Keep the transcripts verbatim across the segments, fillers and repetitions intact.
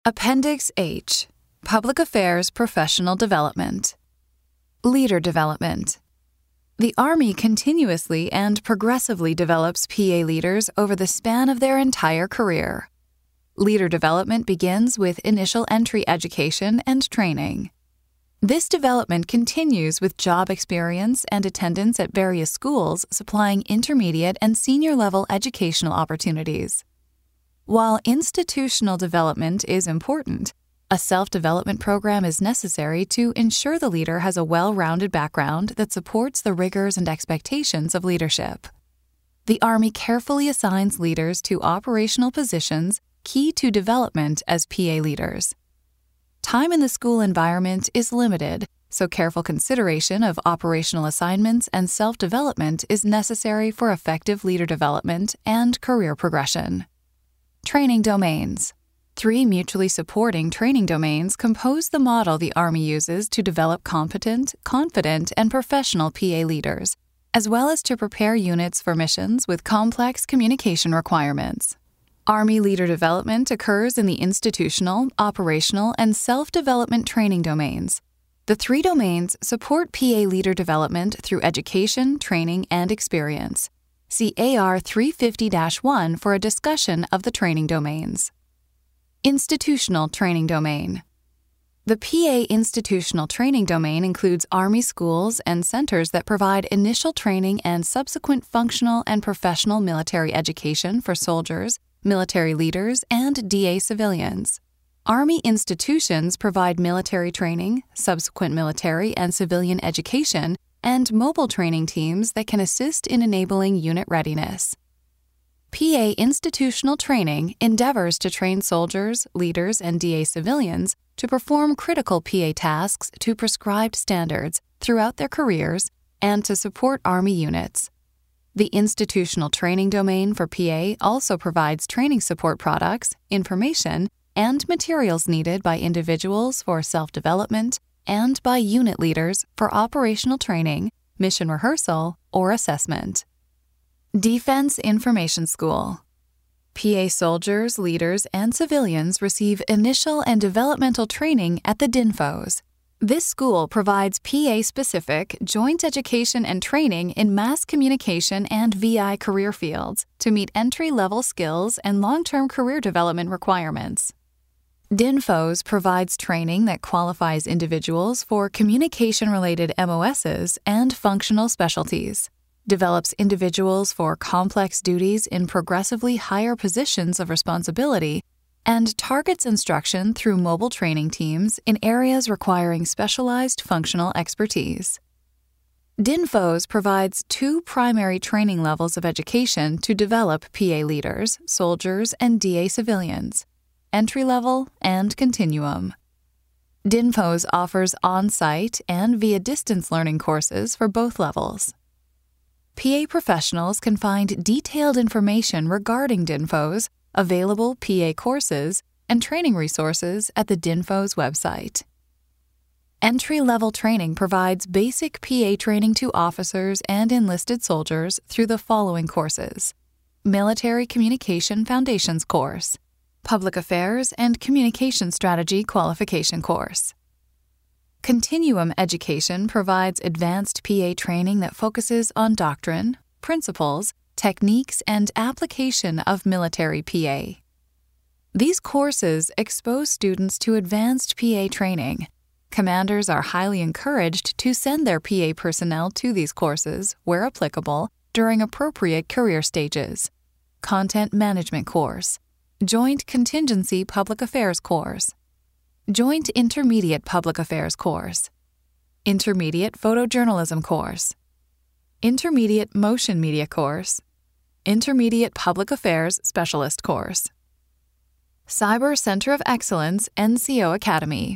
Appendix H. Public Affairs Professional Development. Leader Development. The Army continuously and progressively develops P A leaders over the span of their entire career. Leader development begins with initial entry education and training. This development continues with job experience and attendance at various schools supplying intermediate and senior level educational opportunities. While institutional development is important, a self-development program is necessary to ensure the leader has a well-rounded background that supports the rigors and expectations of leadership. The Army carefully assigns leaders to operational positions key to development as P A leaders. Time in the school environment is limited, so careful consideration of operational assignments and self-development is necessary for effective leader development and career progression. Training domains. Three mutually supporting training domains compose the model the Army uses to develop competent, confident, and professional P A leaders, as well as to prepare units for missions with complex communication requirements. Army leader development occurs in the institutional, operational, and self-development training domains. The three domains support P A leader development through education, training, and experience. See A R three fifty dash one for a discussion of the training domains. Institutional training domain. The P A institutional training domain includes Army schools and centers that provide initial training and subsequent functional and professional military education for soldiers, military leaders, and D A civilians. Army institutions provide military training, subsequent military and civilian education, and mobile training teams that can assist in enabling unit readiness. P A institutional training endeavors to train soldiers, leaders, and D A civilians to perform critical P A tasks to prescribed standards throughout their careers and to support Army units. The institutional training domain for P A also provides training support products, information, and materials needed by individuals for self-development and by unit leaders for operational training, mission rehearsal, or assessment. Defense Information School. P A soldiers, leaders, and civilians receive initial and developmental training at the D I N F Os. This school provides P A-specific joint education and training in mass communication and V I career fields to meet entry-level skills and long-term career development requirements. D I N F Os provides training that qualifies individuals for communication-related M O Ss and functional specialties, develops individuals for complex duties in progressively higher positions of responsibility, and targets instruction through mobile training teams in areas requiring specialized functional expertise. D I N F Os provides two primary training levels of education to develop P A leaders, soldiers, and D A civilians: entry-level and continuum. D I N F Os offers on-site and via distance learning courses for both levels. P A professionals can find detailed information regarding D I N F Os, available P A courses, and training resources at the D I N F Os website. Entry-level training provides basic P A training to officers and enlisted soldiers through the following courses: Military Communication Foundations Course, Public Affairs and Communication Strategy Qualification Course. Continuum education provides advanced P A training that focuses on doctrine, principles, techniques, and application of military P A. These courses expose students to advanced P A training. Commanders are highly encouraged to send their P A personnel to these courses, where applicable, during appropriate career stages. Content Management Course, Joint Contingency Public Affairs Course, Joint Intermediate Public Affairs Course, Intermediate Photojournalism Course, Intermediate Motion Media Course, Intermediate Public Affairs Specialist Course. Cyber Center of Excellence N C O Academy.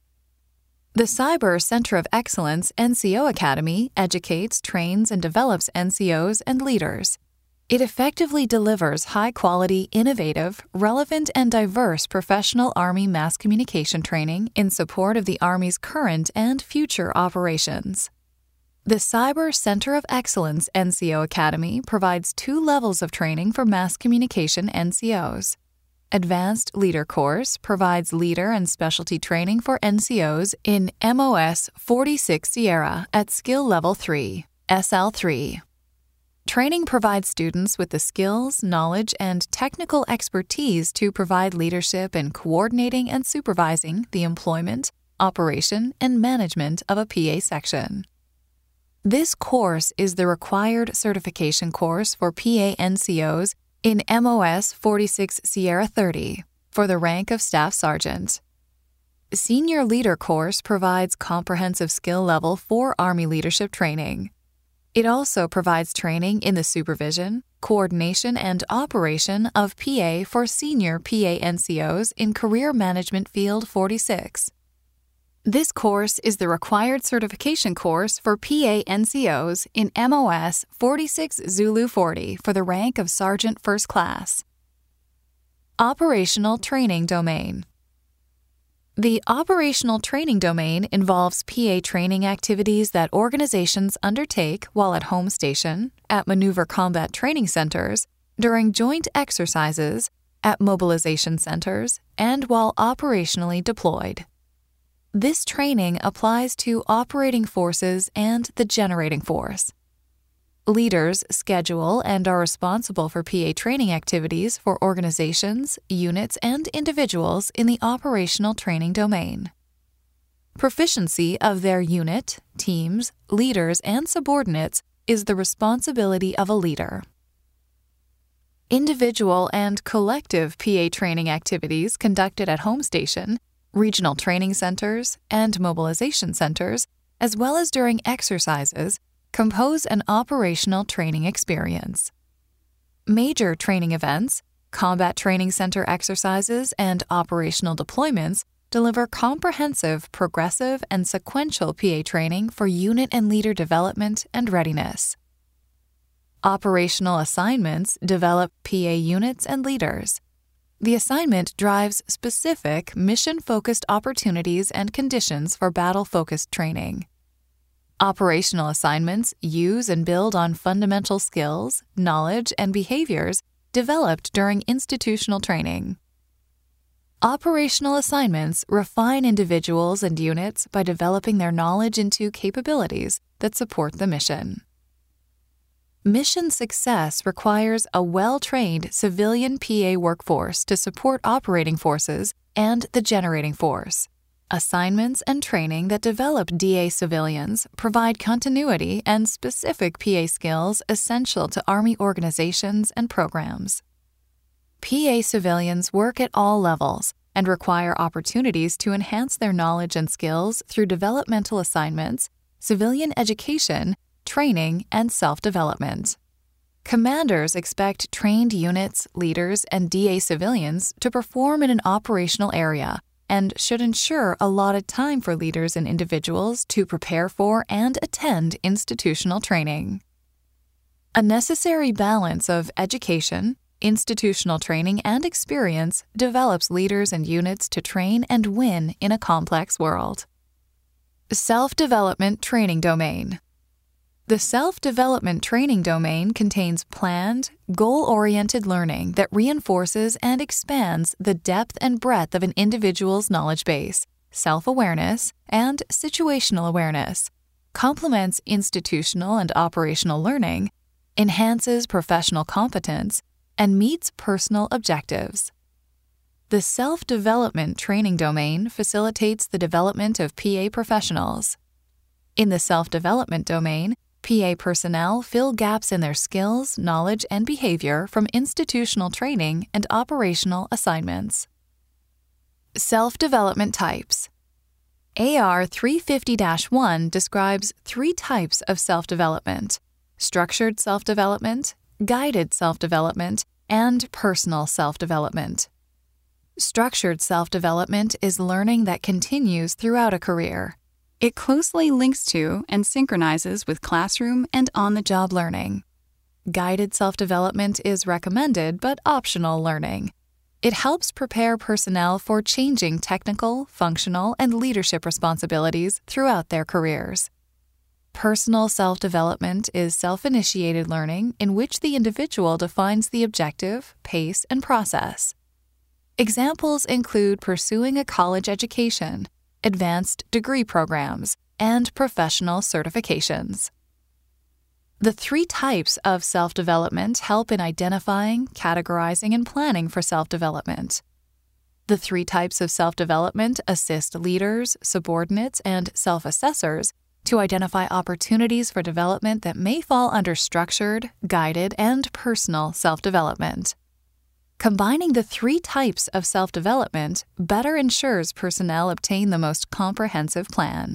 The Cyber Center of Excellence N C O Academy educates, trains, and develops N C Os and leaders. It effectively delivers high-quality, innovative, relevant, and diverse professional Army mass communication training in support of the Army's current and future operations. The Cyber Center of Excellence N C O Academy provides two levels of training for mass communication N C Os: Advanced Leader course provides leader and specialty training for N C Os in M O S forty-six Sierra at Skill Level three, S L three. Training provides students with the skills, knowledge, and technical expertise to provide leadership in coordinating and supervising the employment, operation, and management of a P A section. This course is the required certification course for P A N C Os in M O S forty-six Sierra thirty for the rank of Staff Sergeant. Senior Leader course provides comprehensive skill level for Army leadership training. It also provides training in the supervision, coordination, and operation of P A for senior P A N C Os in Career Management Field forty-six. This course is the required certification course for P A N C Os in M O S forty-six Zulu forty for the rank of Sergeant First Class. Operational Training Domain. The operational training domain involves P A training activities that organizations undertake while at home station, at maneuver combat training centers, during joint exercises, at mobilization centers, and while operationally deployed. This training applies to operating forces and the generating force. Leaders schedule and are responsible for P A training activities for organizations, units, and individuals in the operational training domain. Proficiency of their unit, teams, leaders, and subordinates is the responsibility of a leader. Individual and collective P A training activities conducted at home station, regional training centers, and mobilization centers, as well as during exercises, compose an operational training experience. Major training events, combat training center exercises, and operational deployments deliver comprehensive, progressive, and sequential P A training for unit and leader development and readiness. Operational assignments develop P A units and leaders. The assignment drives specific, mission-focused opportunities and conditions for battle-focused training. Operational assignments use and build on fundamental skills, knowledge, and behaviors developed during institutional training. Operational assignments refine individuals and units by developing their knowledge into capabilities that support the mission. Mission success requires a well-trained civilian P A workforce to support operating forces and the generating force. Assignments and training that develop D A civilians provide continuity and specific P A skills essential to Army organizations and programs. P A civilians work at all levels and require opportunities to enhance their knowledge and skills through developmental assignments, civilian education, training, and self-development. Commanders expect trained units, leaders, and D A civilians to perform in an operational area and should ensure allotted time for leaders and individuals to prepare for and attend institutional training. A necessary balance of education, institutional training, and experience develops leaders and units to train and win in a complex world. Self-development training domain. The self-development training domain contains planned, goal-oriented learning that reinforces and expands the depth and breadth of an individual's knowledge base, self-awareness, and situational awareness, complements institutional and operational learning, enhances professional competence, and meets personal objectives. The self-development training domain facilitates the development of P A professionals. In the self-development domain, P A personnel fill gaps in their skills, knowledge, and behavior from institutional training and operational assignments. Self-development types. A R three fifty dash one describes three types of self-development: structured self-development, guided self-development, and personal self-development. Structured self-development is learning that continues throughout a career. It closely links to and synchronizes with classroom and on-the-job learning. Guided self-development is recommended but optional learning. It helps prepare personnel for changing technical, functional, and leadership responsibilities throughout their careers. Personal self-development is self-initiated learning in which the individual defines the objective, pace, and process. Examples include pursuing a college education, advanced degree programs, and professional certifications. The three types of self-development help in identifying, categorizing, and planning for self-development. The three types of self-development assist leaders, subordinates, and self-assessors to identify opportunities for development that may fall under structured, guided, and personal self-development. Combining the three types of self-development better ensures personnel obtain the most comprehensive plan.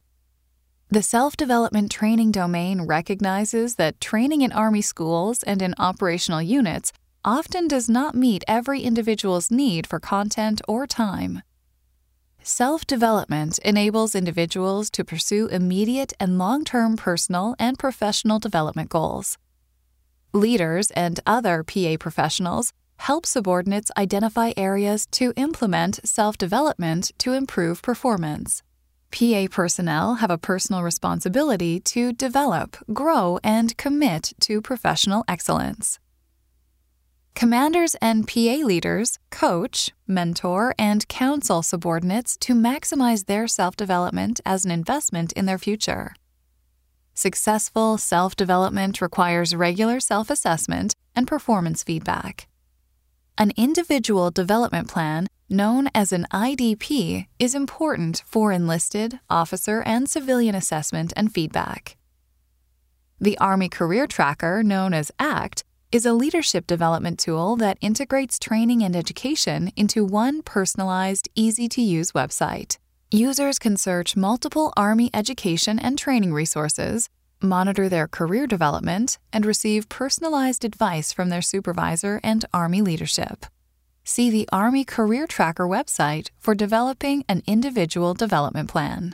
The self-development training domain recognizes that training in Army schools and in operational units often does not meet every individual's need for content or time. Self-development enables individuals to pursue immediate and long-term personal and professional development goals. Leaders and other P A professionals help subordinates identify areas to implement self-development to improve performance. P A personnel have a personal responsibility to develop, grow, and commit to professional excellence. Commanders and P A leaders coach, mentor, and counsel subordinates to maximize their self-development as an investment in their future. Successful self-development requires regular self-assessment and performance feedback. An individual development plan, known as an I D P, is important for enlisted, officer, and civilian assessment and feedback. The Army Career Tracker, known as ACT, is a leadership development tool that integrates training and education into one personalized, easy-to-use website. Users can search multiple Army education and training resources, monitor their career development, and receive personalized advice from their supervisor and Army leadership. See the Army Career Tracker website for developing an individual development plan.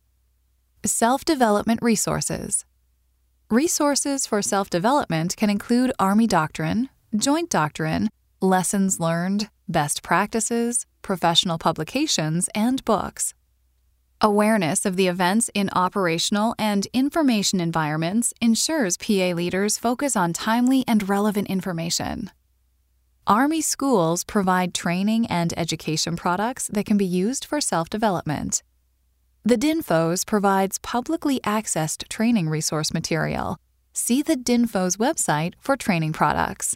Self-development resources. Resources for self-development can include Army doctrine, joint doctrine, lessons learned, best practices, professional publications, and books. Awareness of the events in operational and information environments ensures P A leaders focus on timely and relevant information. Army schools provide training and education products that can be used for self-development. The DINFOS provides publicly accessed training resource material. See the DINFOS website for training products.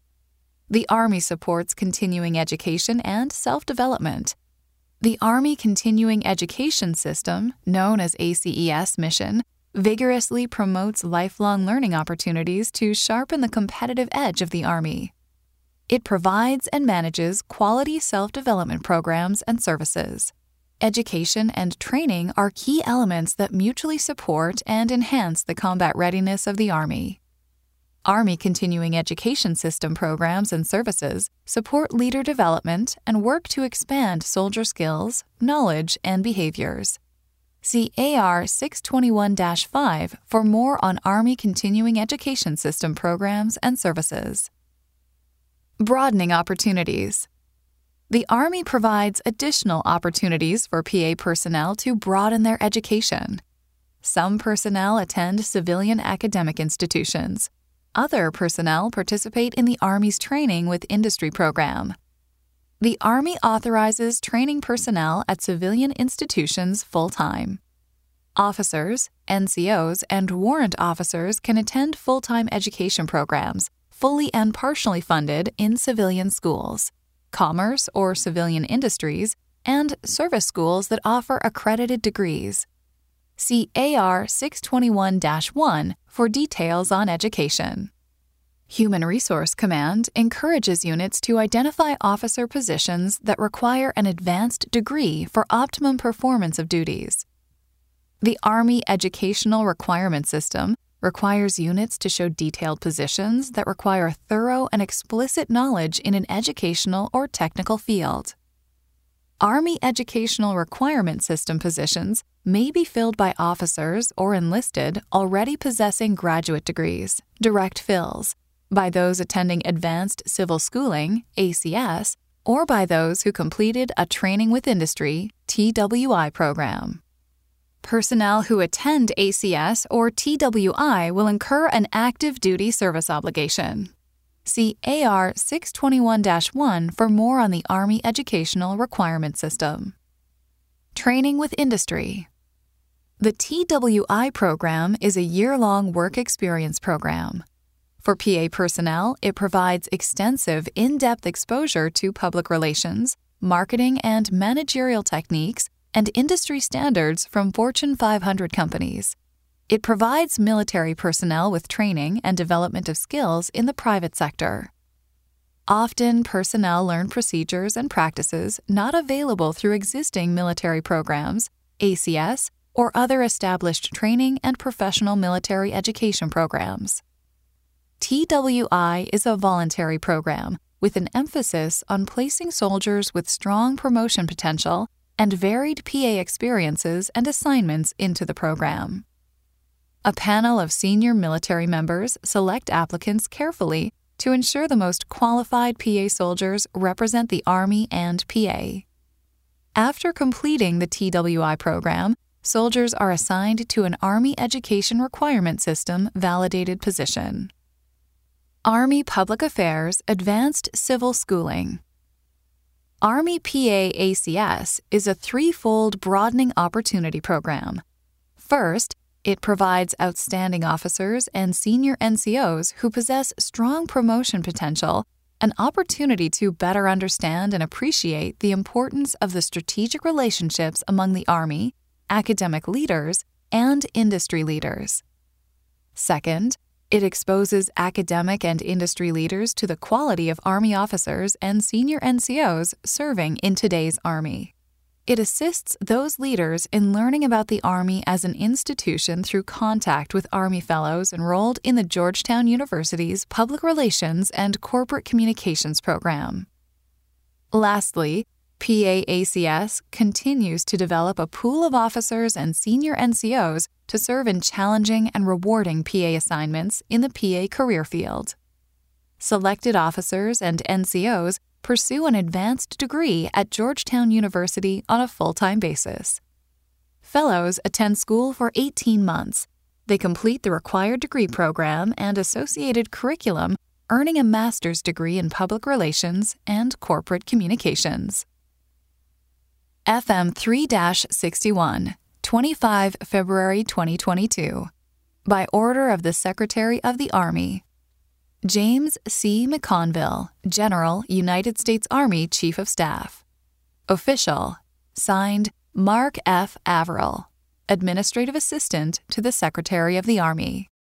The Army supports continuing education and self-development. The Army Continuing Education System, known as A C E S mission, vigorously promotes lifelong learning opportunities to sharpen the competitive edge of the Army. It provides and manages quality self-development programs and services. Education and training are key elements that mutually support and enhance the combat readiness of the Army. Army Continuing Education System programs and services support leader development and work to expand soldier skills, knowledge, and behaviors. See A R six twenty-one dash five for more on Army Continuing Education System programs and services. Broadening opportunities. The Army provides additional opportunities for P A personnel to broaden their education. Some personnel attend civilian academic institutions. Other personnel participate in the Army's Training with Industry program. The Army authorizes training personnel at civilian institutions full-time. Officers, N C Os, and warrant officers can attend full-time education programs, fully and partially funded in civilian schools, commerce or civilian industries, and service schools that offer accredited degrees. See A R six twenty-one dash one for details on education. Human Resource Command encourages units to identify officer positions that require an advanced degree for optimum performance of duties. The Army Educational Requirement System requires units to show detailed positions that require thorough and explicit knowledge in an educational or technical field. Army Educational Requirement System positions may be filled by officers or enlisted already possessing graduate degrees, direct fills, by those attending Advanced Civil Schooling, A C S, or by those who completed a Training with Industry, T W I program. Personnel who attend A C S or T W I will incur an active duty service obligation. See A R six twenty-one dash one for more on the Army Educational Requirement System. Training with Industry. The T W I program is a year-long work experience program. For P A personnel, it provides extensive, in-depth exposure to public relations, marketing and managerial techniques, and industry standards from Fortune five hundred companies. It provides military personnel with training and development of skills in the private sector. Often, personnel learn procedures and practices not available through existing military programs, A C S, or other established training and professional military education programs. T W I is a voluntary program with an emphasis on placing soldiers with strong promotion potential and varied P A experiences and assignments into the program. A panel of senior military members select applicants carefully to ensure the most qualified P A soldiers represent the Army and P A. After completing the T W I program, soldiers are assigned to an Army Education Requirement System validated position. Army Public Affairs Advanced Civil Schooling. Army P A A C S is a threefold broadening opportunity program. First, it provides outstanding officers and senior N C Os who possess strong promotion potential an opportunity to better understand and appreciate the importance of the strategic relationships among the Army, academic leaders, and industry leaders. Second, it exposes academic and industry leaders to the quality of Army officers and senior N C Os serving in today's Army. It assists those leaders in learning about the Army as an institution through contact with Army fellows enrolled in the Georgetown University's Public Relations and Corporate Communications program. Lastly, P A A C S continues to develop a pool of officers and senior N C Os to serve in challenging and rewarding P A assignments in the P A career field. Selected officers and N C Os pursue an advanced degree at Georgetown University on a full-time basis. Fellows attend school for eighteen months. They complete the required degree program and associated curriculum, earning a master's degree in public relations and corporate communications. F M three sixty-one, twenty-five February twenty twenty-two. By order of the Secretary of the Army. James C. McConville, General, United States Army Chief of Staff. Official. Signed, Mark F. Averill, Administrative Assistant to the Secretary of the Army.